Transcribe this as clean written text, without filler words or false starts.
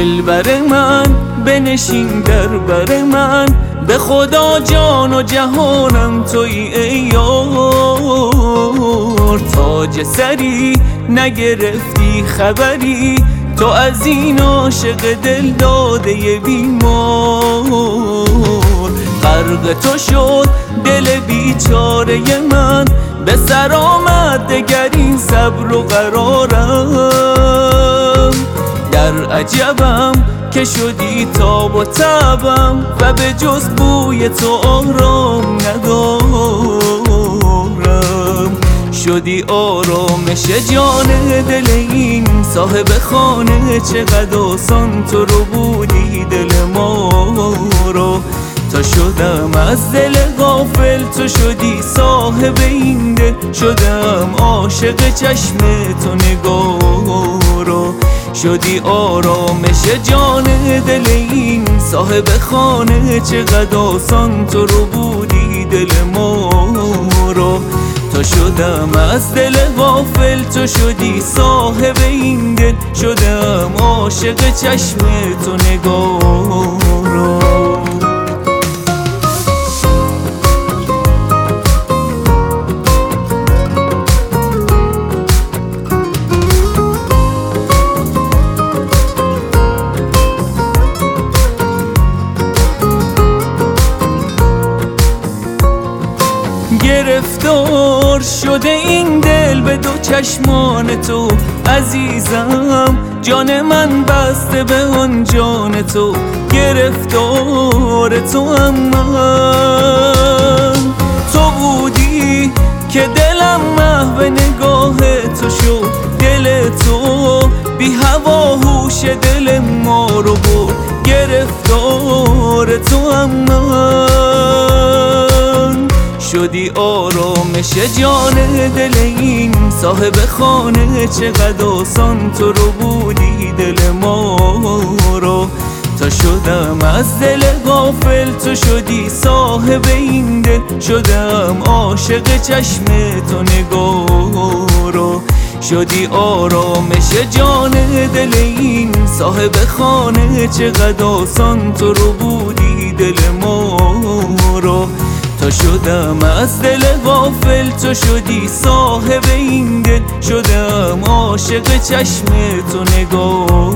دلبر من بنشین در بر من، به خدا جان و جهانم تویی ای یار. تاج سری نگرفتی خبری، تو از این عاشق دل داده بیمار. غرق تو شد دل بیچاره من، به سر آمد دگر این صبر و قرارم. در عجبم که شدی تاب و تبم، و به جز بوی تو آرام ندارم. شدی آرامش جان دل این صاحب خانه، چقدر آسان تو رو بودی دل ما رو. تا شدم از دل غافل، تو شدی صاحب این دل، شدم عاشق چشم تو نگاه رو. شدی آرامش جان دل این صاحب خانه، چقدر آسان تو رو بودی دل ما رو. تا شدم از دل غافل، تو شدی صاحب این دل، شدم عاشق چشم تو نگاه رو. گرفتار شده این دل به دو چشمان تو عزیزم، جان من بسته به آن جان تو. گرفتار تو هم من، تو بودی که دلم محو نگاه تو شد. دل تو بی هوا هوش دل ما رو برد. گرفتار تو هم من، شدی آرامش جان دل این صاحب خانه، چقدر آسان تو رو بودی دل ما رو. تا شدم از دل غافل، تو شدی صاحب این دل، شدم عاشق چشم تو نگاه رو. شدی آرامش جان دل این صاحب خانه، چقدر آسان تو رو بودی دل ما رو. تا شدم از دل غافل، تو شدی صاحب این دل، شدم عاشق چشم تو نگاه